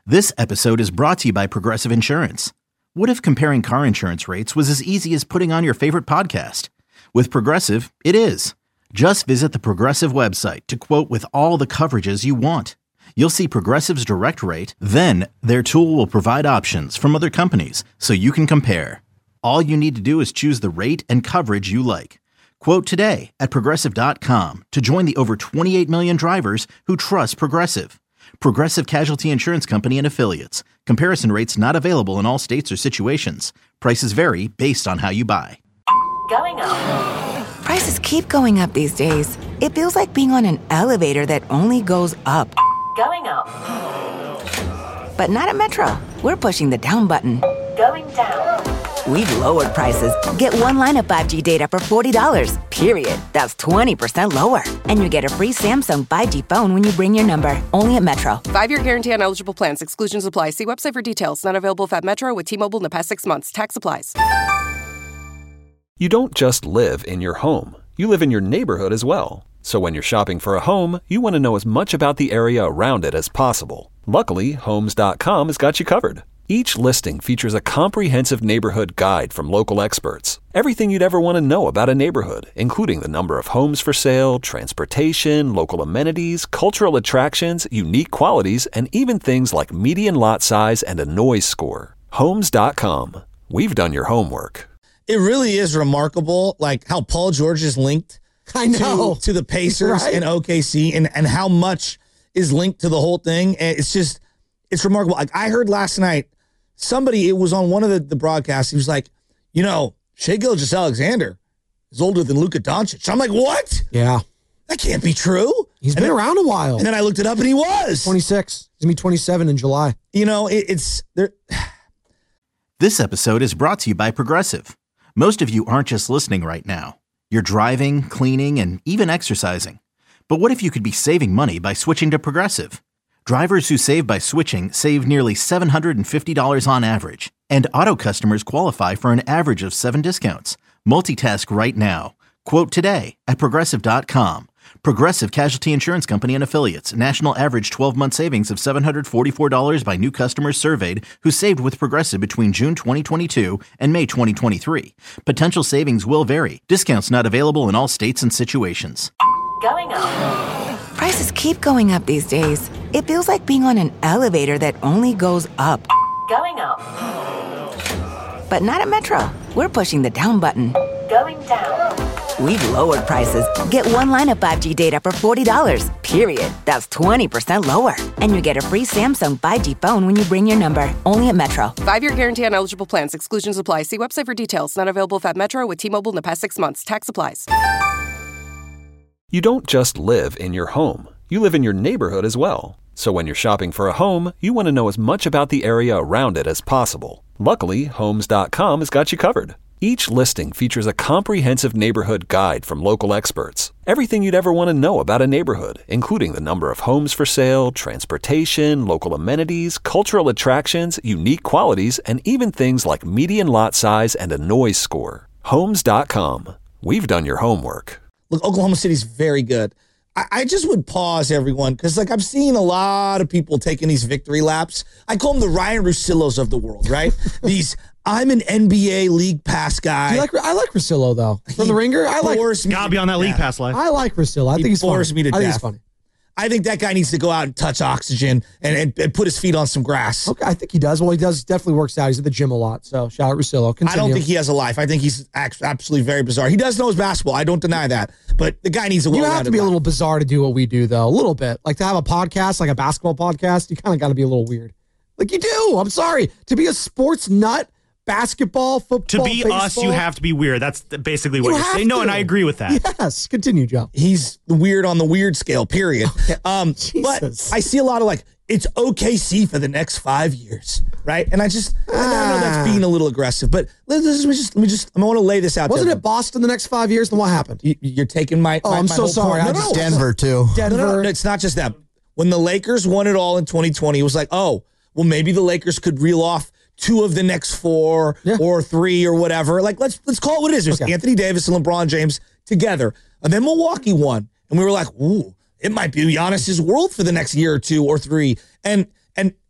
This episode is brought to you by Progressive Insurance. What if comparing car insurance rates was as easy as putting on your favorite podcast? With Progressive, it is. Just visit the Progressive website to quote with all the coverages you want. You'll see Progressive's direct rate, then their tool will provide options from other companies so you can compare. All you need to do is choose the rate and coverage you like. Quote today at Progressive.com to join the over 28 million drivers who trust Progressive. Progressive Casualty Insurance Company and Affiliates. Comparison rates not available in all states or situations. Prices vary based on how you buy. Going up. Prices keep going up these days. It feels like being on an elevator that only goes up. Going up. But not at Metro. We're pushing the down button. Going down. We've lowered prices. Get one line of 5G data for $40, period. That's 20% lower. And you get a free Samsung 5G phone when you bring your number. Only at Metro. 5-year guarantee on eligible plans. Exclusions apply. See website for details. Not available at Metro with T-Mobile in the past 6 months. Tax applies. You don't just live in your home. You live in your neighborhood as well. So when you're shopping for a home, you want to know as much about the area around it as possible. Luckily, Homes.com has got you covered. Each listing features a comprehensive neighborhood guide from local experts. Everything you'd ever want to know about a neighborhood, including the number of homes for sale, transportation, local amenities, cultural attractions, unique qualities, and even things like median lot size and a noise score. Homes.com. We've done your homework. It really is remarkable, like how Paul George is linked to the Pacers and OKC and how much is linked to the whole thing. And it's remarkable. Like I heard last night, it was on one of the broadcasts. He was like, Shai Gilgeous-Alexander is older than Luka Doncic. I'm like, what? Yeah. That can't be true. He's been around a while. And then I looked it up and he was. 26. He's going to be 27 in July. It's there. This episode is brought to you by Progressive. Most of you aren't just listening right now. You're driving, cleaning, and even exercising. But what if you could be saving money by switching to Progressive? Drivers who save by switching save nearly $750 on average. And auto customers qualify for an average of 7 discounts. Multitask right now. Quote today at Progressive.com. Progressive Casualty Insurance Company and Affiliates. National average 12-month savings of $744 by new customers surveyed who saved with Progressive between June 2022 and May 2023. Potential savings will vary. Discounts not available in all states and situations. Going up. Prices keep going up these days. It feels like being on an elevator that only goes up. Going up. But not at Metro. We're pushing the down button. Going down. We've lowered prices. Get one line of 5G data for $40, period. That's 20% lower. And you get a free Samsung 5G phone when you bring your number. Only at Metro. 5-year guarantee on eligible plans. Exclusions apply. See website for details. Not available at Metro with T-Mobile in the past 6 months. Tax applies. You don't just live in your home. You live in your neighborhood as well. So when you're shopping for a home, you want to know as much about the area around it as possible. Luckily, Homes.com has got you covered. Each listing features a comprehensive neighborhood guide from local experts. Everything you'd ever want to know about a neighborhood, including the number of homes for sale, transportation, local amenities, cultural attractions, unique qualities, and even things like median lot size and a noise score. Homes.com. We've done your homework. Look, Oklahoma City's very good. I just would pause, everyone, because I'm seeing a lot of people taking these victory laps. I call them the Ryan Russillos of the world, right? I'm an NBA League Pass guy. I like Russillo, though. From The Ringer, Gotta be on that League Pass life. I like Russillo. I think he's funny. He bores me to death. I think he's funny. I think that guy needs to go out and touch oxygen and put his feet on some grass. Okay, I think he does. Well, he definitely works out. He's at the gym a lot. So shout out Russillo. Continue. I don't think he has a life. I think he's absolutely very bizarre. He does know his basketball. I don't deny that. But the guy needs a You have to be a little bizarre to do what we do, though. A little bit. Like to have a podcast, like a basketball podcast, you kind of got to be a little weird. Like you do. I'm sorry. To be a sports nut, basketball, football, to be baseball, us, you have to be weird. That's basically what you're saying. No, and I agree with that. Yes. Continue, Joe. He's weird on the weird scale, period. But I see a lot of it's OKC for the next 5 years, right? And I know that's being a little aggressive, but let me just I want to lay this out. Wasn't it Boston the next 5 years? Then what happened? You're taking my I'm so sorry. Denver too. Denver. No, it's not just that. When the Lakers won it all in 2020, it was like, oh, well, maybe the Lakers could reel off 2 of the next 4 or 3 or whatever. Like, let's call it what it is. There's Anthony Davis and LeBron James together. And then Milwaukee won. And we were like, ooh, it might be Giannis's world for the next year or 2 or 3. And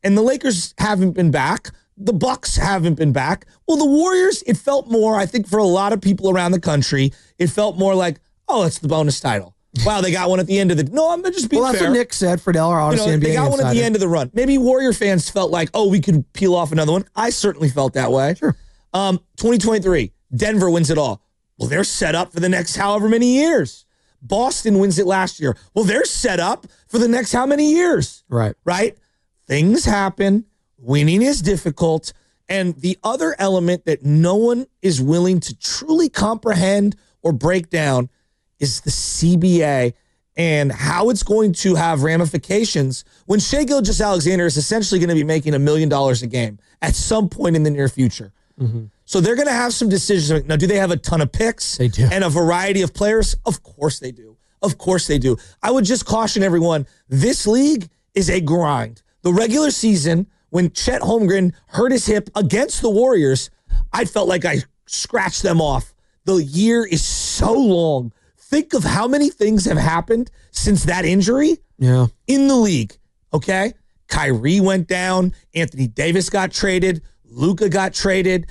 And the Lakers haven't been back. The Bucks haven't been back. Well, the Warriors, it felt more, I think for a lot of people around the country, it felt more like, oh, it's the bonus title. Wow, they got one at the end of the... No, I'm just being fair. Well, that's what Nick said. Friedel, our Odyssey NBA they got one insider. at the end of the run. Maybe Warrior fans felt like, oh, we could peel off another one. I certainly felt that way. Sure. 2023, Denver wins it all. Well, they're set up for the next however many years. Boston wins it last year. Well, they're set up for the next how many years? Right. Right? Things happen. Winning is difficult. And the other element that no one is willing to truly comprehend or break down is the CBA and how it's going to have ramifications when Shai Gilgeous-Alexander is essentially going to be making $1 million a game at some point in the near future. Mm-hmm. So they're going to have some decisions. Now, do they have a ton of picks? They do. And a variety of players? Of course they do. Of course they do. I would just caution everyone, this league is a grind. The regular season, when Chet Holmgren hurt his hip against the Warriors, I felt like I scratched them off. The year is so long. Think of how many things have happened since that injury in the league, okay? Kyrie went down. Anthony Davis got traded. Luka got traded.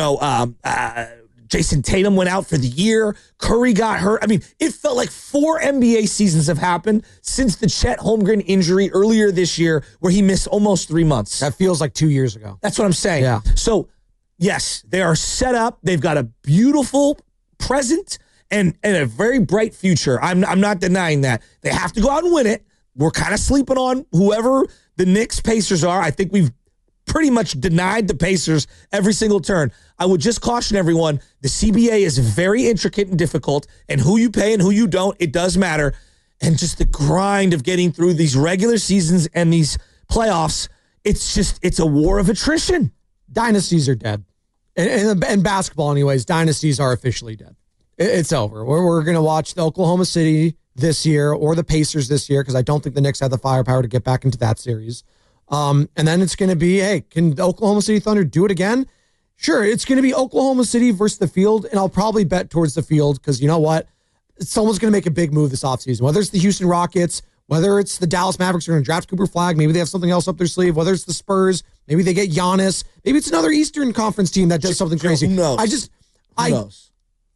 Jason Tatum went out for the year. Curry got hurt. I mean, it felt like 4 NBA seasons have happened since the Chet Holmgren injury earlier this year where he missed almost 3 months. That feels like 2 years ago. That's what I'm saying. Yeah. So, yes, they are set up. They've got a beautiful present and a very bright future. I'm not denying that. They have to go out and win it. We're kind of sleeping on whoever the Knicks Pacers are. I think we've pretty much denied the Pacers every single turn. I would just caution everyone, the CBA is very intricate and difficult, and who you pay and who you don't, it does matter. And just the grind of getting through these regular seasons and these playoffs, it's a war of attrition. Dynasties are dead. In basketball anyways, dynasties are officially dead. It's over. We're going to watch the Oklahoma City this year or the Pacers this year because I don't think the Knicks have the firepower to get back into that series. And then it's going to be, hey, can the Oklahoma City Thunder do it again? Sure, it's going to be Oklahoma City versus the Field, and I'll probably bet towards the Field because you know what? Someone's going to make a big move this offseason, whether it's the Houston Rockets, whether it's the Dallas Mavericks are going to draft Cooper Flag, maybe they have something else up their sleeve, whether it's the Spurs, maybe they get Giannis, maybe it's another Eastern Conference team that does something crazy. Who knows? Who knows?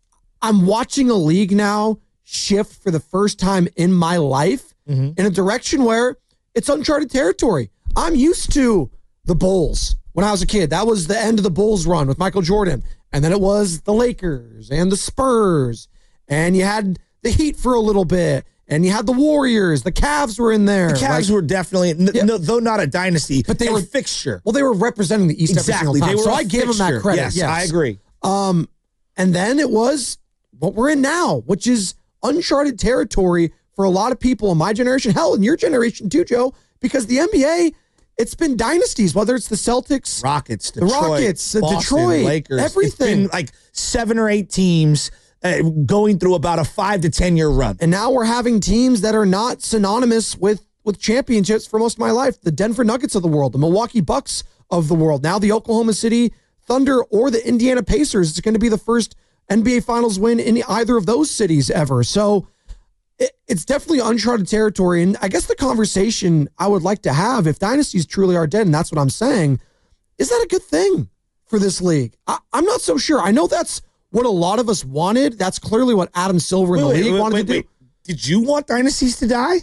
I'm watching a league now shift for the first time in my life in a direction where it's uncharted territory. I'm used to the Bulls when I was a kid. That was the end of the Bulls run with Michael Jordan. And then it was the Lakers and the Spurs. And you had the Heat for a little bit. And you had the Warriors. The Cavs were in there. The Cavs were definitely, though not a dynasty, but they were a fixture. Well, they were representing the East every single time. So I gave them that credit. Yes, I agree. And then it was what we're in now, which is uncharted territory for a lot of people in my generation. Hell, in your generation too, Joe, because the NBA, it's been dynasties, whether it's the Celtics, Rockets, Detroit, Boston, Detroit, Lakers, everything. It's been like 7 or 8 teams going through about a 5 to 10 year run. And now we're having teams that are not synonymous with championships for most of my life. The Denver Nuggets of the world, the Milwaukee Bucks of the world, now the Oklahoma City Thunder or the Indiana Pacers. It's going to be the first NBA Finals win in either of those cities ever. So it's definitely uncharted territory. And I guess the conversation I would like to have, if dynasties truly are dead, and that's what I'm saying, is that a good thing for this league? I'm not so sure. I know that's what a lot of us wanted. That's clearly what Adam Silver in the league wanted to do. Did you want dynasties to die?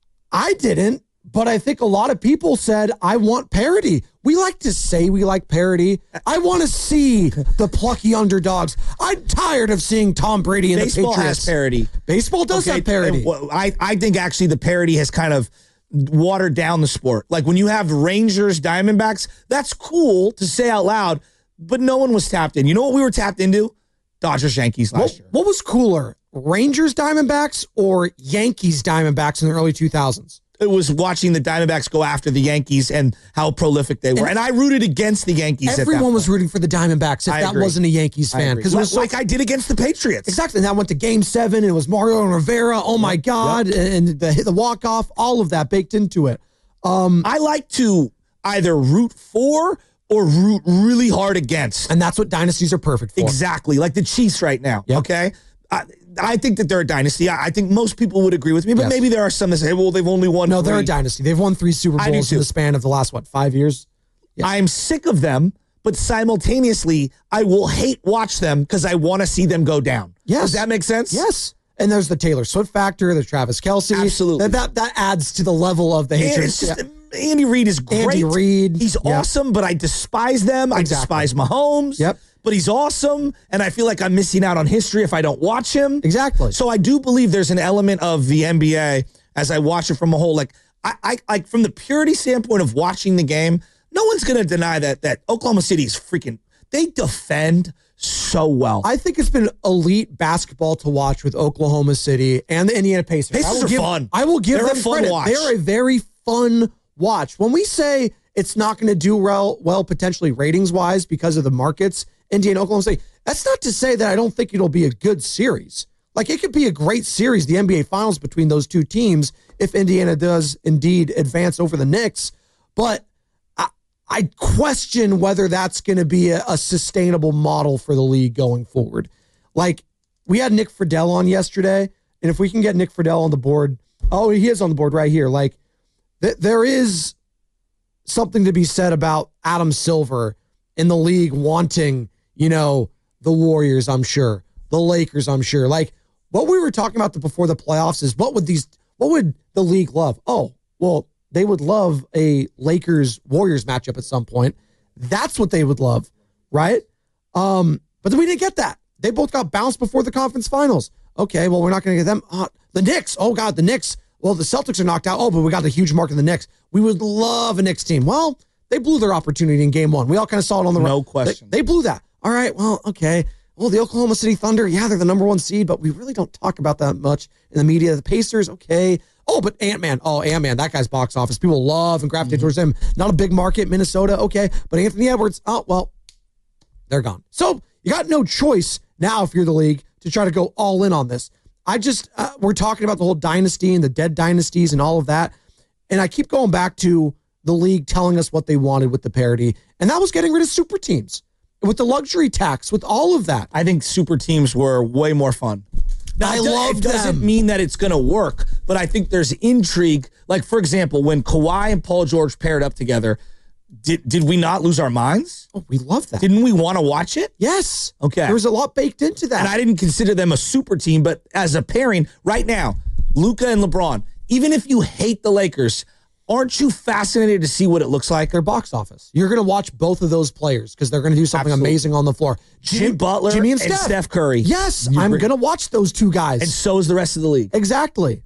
I didn't, but I think a lot of people said, I want parity. We like to say we like parity. I want to see the plucky underdogs. I'm tired of seeing Tom Brady and the Patriots. Baseball has parity. Baseball does have parity. I think actually the parity has kind of watered down the sport. Like when you have Rangers, Diamondbacks, that's cool to say out loud, but no one was tapped in. You know what we were tapped into? Dodgers, Yankees last year. What was cooler, Rangers, Diamondbacks, or Yankees, Diamondbacks in the early 2000s? It was watching the Diamondbacks go after the Yankees and how prolific they were. And I rooted against the Yankees. Everyone was rooting for the Diamondbacks if that wasn't a Yankees fan. Because it was like I did against the Patriots. Exactly. And that went to Game 7. And it was Mario and Rivera. Oh, my God. Yep. And the walk-off, all of that baked into it. I like to either root for or root really hard against. And that's what dynasties are perfect for. Exactly. Like the Chiefs right now. Yep. Okay? I think that they're a dynasty. I think most people would agree with me, but maybe there are some that say, well, they've only won No, 3. they're a dynasty. They've won 3 Super Bowls in the span of the last, 5 years? Yes. I'm sick of them, but simultaneously, I will hate watch them because I want to see them go down. Yes. Does that make sense? Yes. And there's the Taylor Swift factor. There's Travis Kelce. Absolutely. That adds to the level of the hatred. It's just, Andy Reid is great. Andy Reid. He's awesome, but I despise them. I despise Mahomes. Yep. But he's awesome, and I feel like I'm missing out on history if I don't watch him. Exactly. So I do believe there's an element of the NBA as I watch it from a whole, like, I from the purity standpoint of watching the game, no one's going to deny that Oklahoma City is freaking, they defend so well. I think it's been elite basketball to watch with Oklahoma City and the Indiana Pacers. Pacers are fun. I will give them credit. Watch. They're a very fun watch. When we say it's not going to do well potentially ratings-wise because of the markets, Indiana, Oklahoma City, that's not to say that I don't think it'll be a good series. Like, it could be a great series, the NBA Finals between those two teams, if Indiana does indeed advance over the Knicks. But I question whether that's going to be a sustainable model for the league going forward. Like, we had Nick Friedel on yesterday, and if we can get Nick Friedel on the board, he is on the board right here. Like, there is something to be said about Adam Silver in the league wanting, the Warriors, I'm sure, the Lakers, I'm sure. Like, what we were talking about before the playoffs is what would the league love? Oh, well, they would love a Lakers-Warriors matchup at some point. That's what they would love, right? But then we didn't get that. They both got bounced before the conference finals. Okay, well, we're not going to get them. The Knicks. Oh, God, the Knicks. Well, the Celtics are knocked out. Oh, but we got the huge mark in the Knicks. We would love a Knicks team. Well, they blew their opportunity in game 1. We all kind of saw it on the No question. They blew that. All right, well, okay. Well, the Oklahoma City Thunder, yeah, they're the number 1 seed, but we really don't talk about that much in the media. The Pacers, okay. Oh, but Ant-Man. Oh, Ant-Man, that guy's box office. People love and gravitate towards him. Not a big market, Minnesota, okay. But Anthony Edwards, oh, well, they're gone. So you got no choice now if you're the league to try to go all in on this. We're talking about the whole dynasty and the dead dynasties and all of that. And I keep going back to the league telling us what they wanted with the parity. And that was getting rid of super teams with the luxury tax, with all of that. I think super teams were way more fun. Now, it doesn't mean that it's going to work, but I think there's intrigue. Like, for example, when Kawhi and Paul George paired up together, did we not lose our minds? Oh, we love that. Didn't we want to watch it? Yes. Okay. There was a lot baked into that. And I didn't consider them a super team, but as a pairing, right now, Luka and LeBron, even if you hate the Lakers, aren't you fascinated to see what it looks like? Their box office. You're going to watch both of those players because they're going to do something amazing on the floor. Jimmy Butler and Steph Curry. Yes, I'm going to watch those two guys. And so is the rest of the league. Exactly.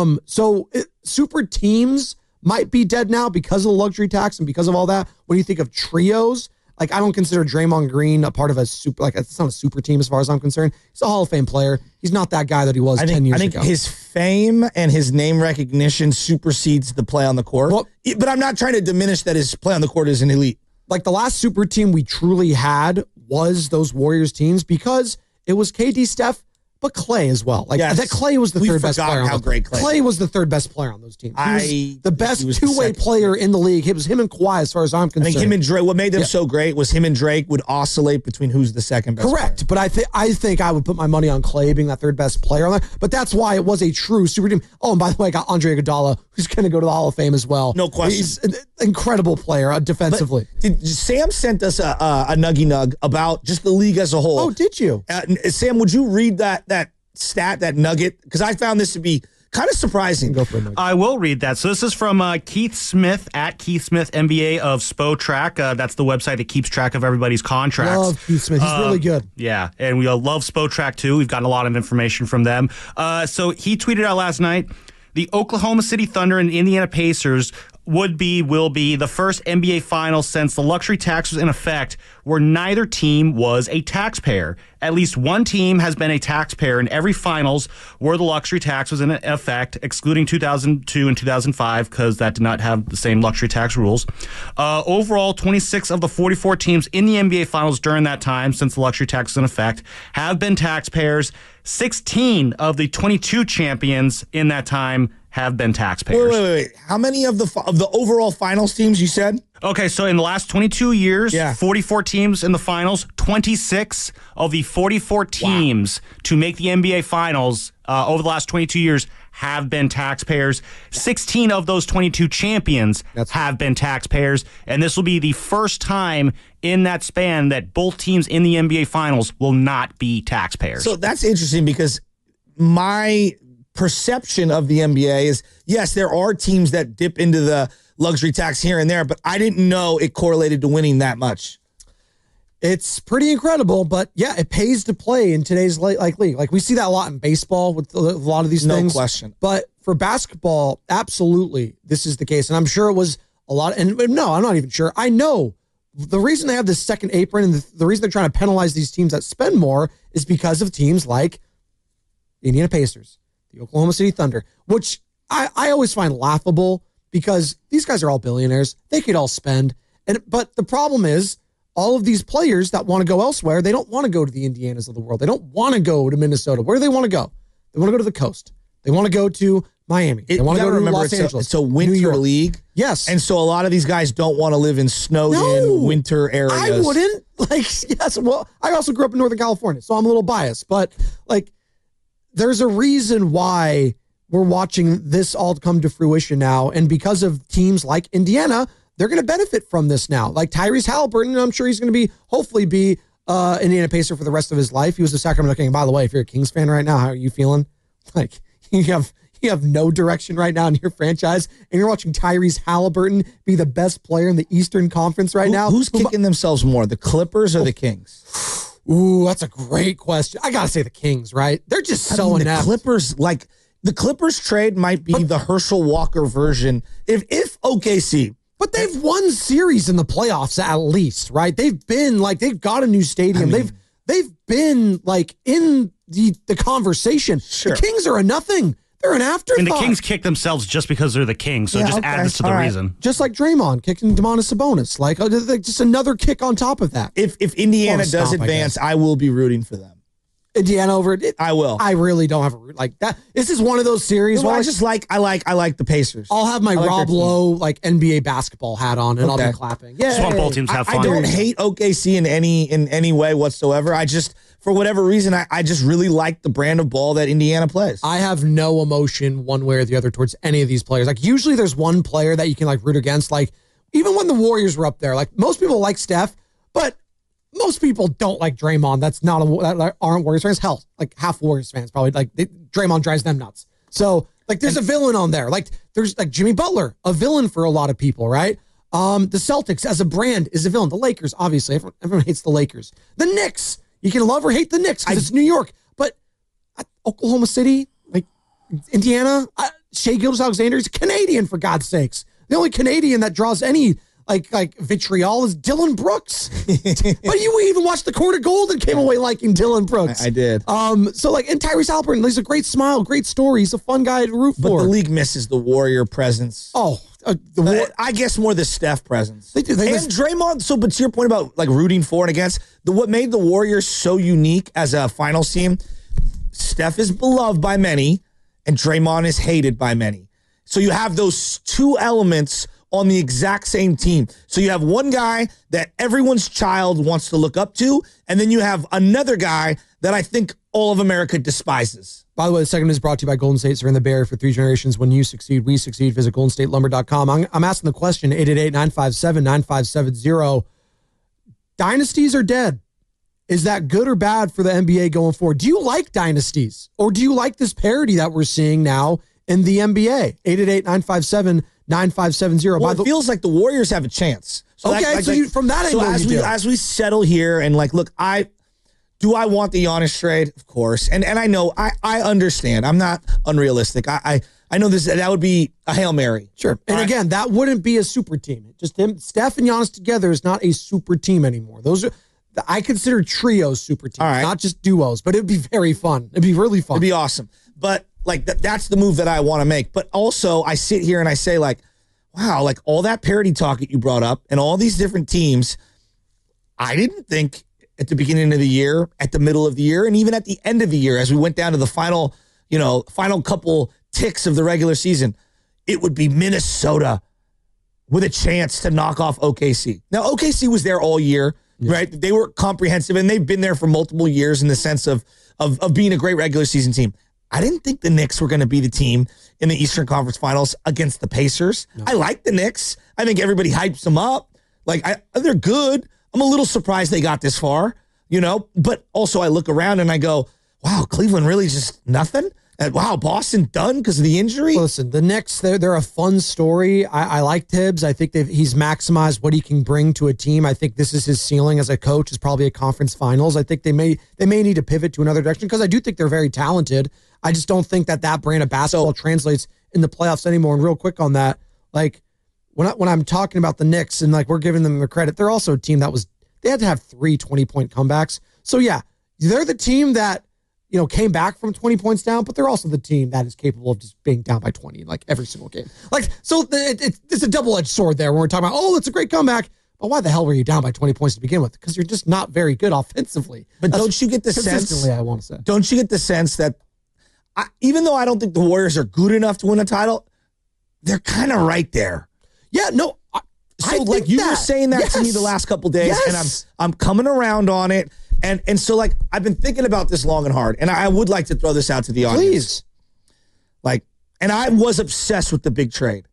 Super teams might be dead now because of the luxury tax and because of all that. When you think of trios, like, I don't consider Draymond Green a part of a super, like, it's not a super team as far as I'm concerned. He's a Hall of Fame player. He's not that guy that he was 10 years ago. I think his fame and his name recognition supersedes the play on the court. Well, but I'm not trying to diminish that his play on the court is an elite. Like, the last super team we truly had was those Warriors teams because it was KD, Steph, but Clay as well. Like, that Clay was the third best player. How great Clay was the third best player on those teams. He was the best two-way player in the league. It was him and Kawhi as far as I'm concerned. I think him and Drake, what made them so great was him and Drake would oscillate between who's the second best Correct. player. But I think I would put my money on Clay being that third best player on there. But that's why it was a true super team. Oh, and by the way, I got Andre Iguodala, who's going to go to the Hall of Fame as well. No question. He's an incredible player defensively. Sam sent us a nuggy nug about just the league as a whole. Oh, did you? Sam, would you read that stat, that nugget? Because I found this to be kind of surprising. Go for it, I will read that. So this is from Keith Smith at Keith Smith NBA of Spotrac. That's the website that keeps track of everybody's contracts. Love Keith Smith. He's really good. Yeah, and we love Spotrac too. We've gotten a lot of information from them. So he tweeted out last night, the Oklahoma City Thunder and Indiana Pacers will be the first NBA Finals since the luxury tax was in effect, where neither team was a taxpayer. At least one team has been a taxpayer in every Finals where the luxury tax was in effect, excluding 2002 and 2005, because that did not have the same luxury tax rules. Overall, 26 of the 44 teams in the NBA Finals during that time, since the luxury tax was in effect, have been taxpayers. 16 of the 22 champions in that time have been taxpayers. Wait. How many of the overall finals teams you said? Okay, so in the last 22 years, Yeah. 44 teams in the finals, 26 of the 44 teams to make the NBA finals over the last 22 years have been taxpayers. 16 of those 22 champions have been taxpayers, and this will be the first time in that span that both teams in the NBA finals will not be taxpayers. So that's interesting because my perception of the NBA is, yes, there are teams that dip into the luxury tax here and there, but I didn't know it correlated to winning that much. It's pretty incredible, but yeah, it pays to play in today's league. Like we see that a lot in baseball with a lot of these things. No question. But for basketball, absolutely, this is the case. And I'm sure it was a lot. And no, I'm not even sure. I know the reason they have this second apron and the reason they're trying to penalize these teams that spend more is because of teams like the Indiana Pacers, the Oklahoma City Thunder, which I always find laughable because these guys are all billionaires. They could all spend. But the problem is all of these players that want to go elsewhere, they don't want to go to the Indianas of the world. They don't want to go to Minnesota. Where do they want to go? They want to go to the coast. They want to go to Miami. They want to go to Los Angeles. It's a winter league. Yes. And so a lot of these guys don't want to live in snowed-in winter areas. I wouldn't. Yes. Well, I also grew up in Northern California, so I'm a little biased. But, there's a reason why we're watching this all come to fruition now. And because of teams like Indiana, they're going to benefit from this now. Like Tyrese Halliburton, I'm sure he's going to hopefully be Indiana Pacer for the rest of his life. He was a Sacramento King. By the way, if you're a Kings fan right now, how are you feeling? You have no direction right now in your franchise, and you're watching Tyrese Halliburton be the best player in the Eastern Conference right now. Who's kicking themselves more, the Clippers or the Kings? Ooh, that's a great question. I got to say the Kings, right? They're just so inept. The Clippers trade might be the Herschel Walker version. If OKC. But they've won series in the playoffs at least, right? They've got a new stadium. They've been in the conversation. Sure. The Kings are a nothing. They're an afterthought. And the Kings kick themselves just because they're the Kings, so it just adds to the reason. Just like Draymond kicking Domantas Sabonis, just another kick on top of that. If Indiana does advance, I will be rooting for them. Indiana over it. I will. I really don't have a that. This is one of those series. Well, I like the Pacers. I'll have my Rob Lowe NBA basketball hat on, and I'll be clapping. Yeah, just want both teams to have fun. I don't hate OKC in any way whatsoever. I just, for whatever reason, I just really like the brand of ball that Indiana plays. I have no emotion one way or the other towards any of these players. Usually there's one player that you can root against. Even when the Warriors were up there, most people like Steph, but most people don't like Draymond. That aren't Warriors fans. Hell, half Warriors fans probably Draymond drives them nuts. So there's a villain on there. There's Jimmy Butler, a villain for a lot of people, right? The Celtics as a brand is a villain. The Lakers, obviously, everyone hates the Lakers. The Knicks, you can love or hate the Knicks because it's New York. But Oklahoma City, Indiana, Shai Gilgeous-Alexander is Canadian, for God's sakes. The only Canadian that draws any vitriol is Dylan Brooks. But you even watched the Court of Gold and came away liking Dylan Brooks. I did. And Tyrese Halliburton, he's a great smile, great story. He's a fun guy to root for. But the league misses the Warrior presence. I guess more the Steph presence. They do. And Draymond, but to your point about rooting for and against, what made the Warriors so unique as a finals team, Steph is beloved by many and Draymond is hated by many. So you have those two elements on the exact same team. So you have one guy that everyone's child wants to look up to, and then you have another guy that I think all of America despises. By the way, the segment is brought to you by Golden State. Surround the Bay Area for 3 generations. When you succeed, we succeed. Visit GoldenStateLumber.com. I'm asking the question, 888-957-9570. Dynasties are dead. Is that good or bad for the NBA going forward? Do you like dynasties? Or do you like this parity that we're seeing now in the NBA? 888-957-9570. Well, it feels like the Warriors have a chance. So from that angle, as we settle here and look, do I want the Giannis trade? Of course. And I know, I understand. I'm not unrealistic. I know that would be a Hail Mary. Sure. And again, that wouldn't be a super team. Just Steph and Giannis together is not a super team anymore. I consider trios super teams, not just duos, but it'd be very fun. It'd be really fun. It'd be awesome. But that's the move that I want to make. But also I sit here and I say wow, all that parity talk that you brought up and all these different teams, I didn't think at the beginning of the year, at the middle of the year, and even at the end of the year, as we went down to the final couple ticks of the regular season, it would be Minnesota, with a chance to knock off OKC. Now, OKC was there all year, right? They were comprehensive, and they've been there for multiple years in the sense of being a great regular season team. I didn't think the Knicks were going to be the team in the Eastern Conference Finals against the Pacers. No. I like the Knicks. I think everybody hypes them up. Like, they're good. I'm a little surprised they got this far, But also I look around and I go, wow, Cleveland really just nothing? Wow, Boston done because of the injury? Listen, the Knicks, they're a fun story. I like Tibbs. I think he's maximized what he can bring to a team. I think this is his ceiling as a coach, is probably a conference finals. I think they may need to pivot to another direction because I do think they're very talented. I just don't think that brand of basketball translates in the playoffs anymore. And real quick on that, like when I'm talking about the Knicks and like we're giving them the credit, they're also a team they had to have 3 20-point comebacks. So yeah, they're the team that came back from 20 points down, but they're also the team that is capable of just being down by 20 in like every single game. Like, so it's a double-edged sword there when we're talking about, oh, it's a great comeback. But why the hell were you down by 20 points to begin with? Because you're just not very good offensively. But don't you get the sense, I want to say, don't you get the sense that even though I don't think the Warriors are good enough to win a title, they're kind of right there. Yeah, no. So like you were saying that to me the last couple days, and I'm coming around on it. And so, like, I've been thinking about this long and hard, and I would like to throw this out to the audience. Please. Like, and I was obsessed with the big trade.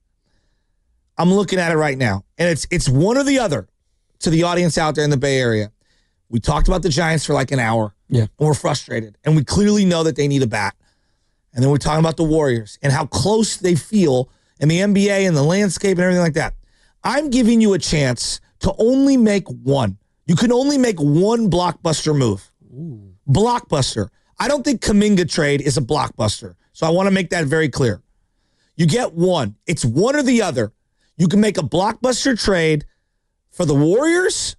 I'm looking at it right now, and it's one or the other to the audience out there in the Bay Area. We talked about the Giants for like an hour, and we're frustrated, and we clearly know that they need a bat. And then we're talking about the Warriors and how close they feel in the NBA and the landscape and everything like that. I'm giving you a chance to only make one. You can only make one blockbuster move. Ooh. Blockbuster. I don't think Kuminga trade is a blockbuster. So I want to make that very clear. You get one. It's one or the other. You can make a blockbuster trade for the Warriors,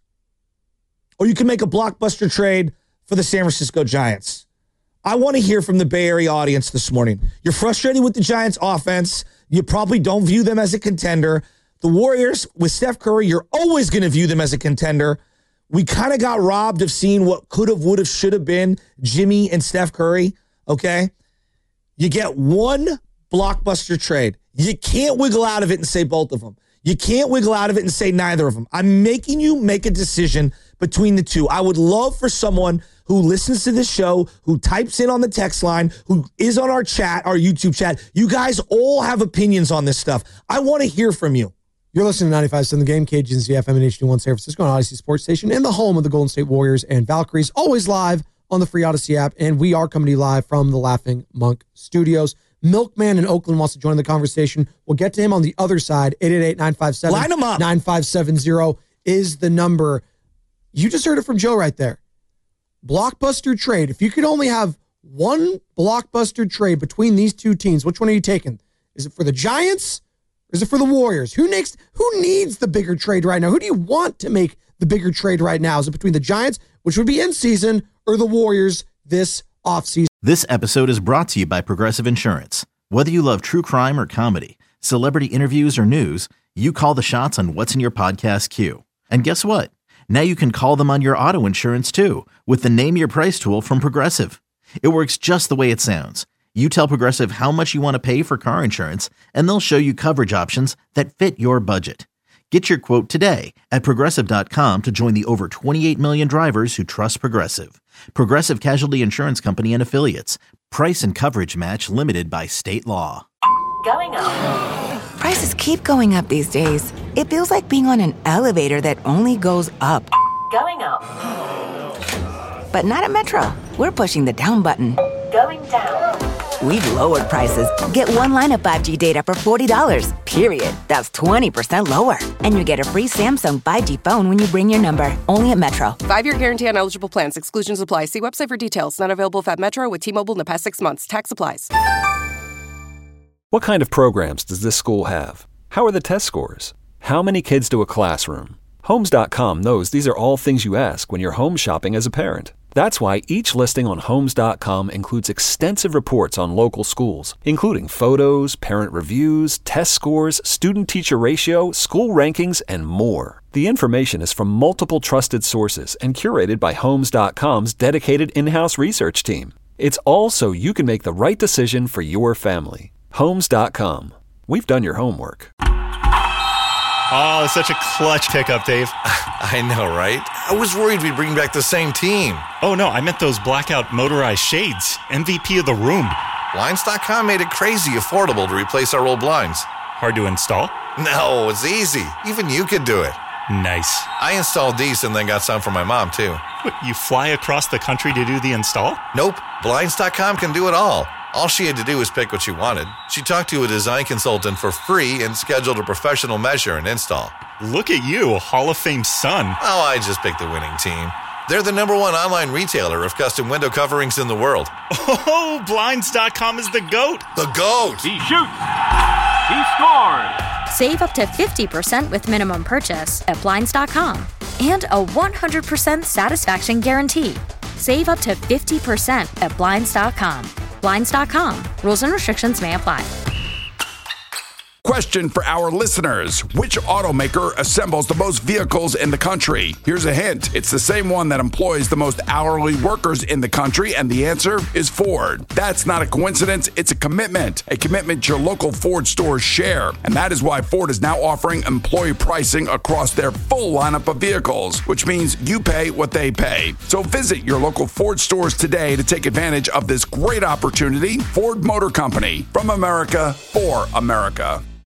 or you can make a blockbuster trade for the San Francisco Giants. I want to hear from the Bay Area audience this morning. You're frustrated with the Giants offense. You probably don't view them as a contender. The Warriors, with Steph Curry, you're always going to view them as a contender. We kind of got robbed of seeing what could have, would have, should have been Jimmy and Steph Curry, okay? You get one blockbuster trade. You can't wiggle out of it and say both of them. You can't wiggle out of it and say neither of them. I'm making you make a decision between the two. I would love for someone who listens to this show, who types in on the text line, who is on our chat, our YouTube chat. You guys all have opinions on this stuff. I want to hear from you. You're listening to 95.7 The Game, KGNZ FM and HD1 San Francisco on Odyssey Sports Station, and the home of the Golden State Warriors and Valkyries, always live on the free Odyssey app, and we are coming to you live from the Laughing Monk Studios. Milkman in Oakland wants to join the conversation. We'll get to him on the other side. 888-957. Line him up. 9570 is the number. You just heard it from Joe right there. Blockbuster trade. If you could only have one blockbuster trade between these two teams, which one are you taking? Is it for the Giants? Or is it for the Warriors? Who needs the bigger trade right now? Who do you want to make the bigger trade right now? Is it between the Giants, which would be in season, or the Warriors this offseason? This episode is brought to you by Progressive Insurance. Whether you love true crime or comedy, celebrity interviews or news, you call the shots on what's in your podcast queue. And guess what? Now you can call them on your auto insurance too with the Name Your Price tool from Progressive. It works just the way it sounds. You tell Progressive how much you want to pay for car insurance, and they'll show you coverage options that fit your budget. Get your quote today at Progressive.com to join the over 28 million drivers who trust Progressive. Progressive Casualty Insurance Company and Affiliates. Price and coverage match limited by state law. Going up. Prices keep going up these days. It feels like being on an elevator that only goes up. Going up. But not at Metro. We're pushing the down button. Going down. We've lowered prices. Get one line of 5G data for $40, period. That's 20% lower. And you get a free Samsung 5G phone when you bring your number. Only at Metro. 5-year guarantee on eligible plans. Exclusions apply. See website for details. Not available at Metro with T-Mobile in the past 6 months. Tax applies. What kind of programs does this school have? How are the test scores? How many kids do a classroom? Homes.com knows these are all things you ask when you're home shopping as a parent. That's why each listing on Homes.com includes extensive reports on local schools, including photos, parent reviews, test scores, student-teacher ratio, school rankings, and more. The information is from multiple trusted sources and curated by Homes.com's dedicated in-house research team. It's all so you can make the right decision for your family. Homes.com. We've done your homework. Oh, such a clutch pickup, Dave. I know, right? I was worried we'd bring back the same team. Oh, no, I meant those blackout motorized shades. MVP of the room. Blinds.com made it crazy affordable to replace our old blinds. Hard to install? No, it's easy. Even you could do it. Nice. I installed these and then got some for my mom, too. What, you fly across the country to do the install? Nope. Blinds.com can do it all. All she had to do was pick what she wanted. She talked to a design consultant for free and scheduled a professional measure and install. Look at you, a Hall of Fame son. Oh, I just picked the winning team. They're the #1 online retailer of custom window coverings in the world. Oh, Blinds.com is the GOAT. The GOAT! He shoots. He scores. Save up to 50% with minimum purchase at Blinds.com. And a 100% satisfaction guarantee. Save up to 50% at Blinds.com. Blinds.com. Rules and restrictions may apply. Question for our listeners. Which automaker assembles the most vehicles in the country? Here's a hint. It's the same one that employs the most hourly workers in the country, and the answer is Ford. That's not a coincidence. It's a commitment your local Ford stores share. And that is why Ford is now offering employee pricing across their full lineup of vehicles, which means you pay what they pay. So visit your local Ford stores today to take advantage of this great opportunity. Ford Motor Company, from America, for America.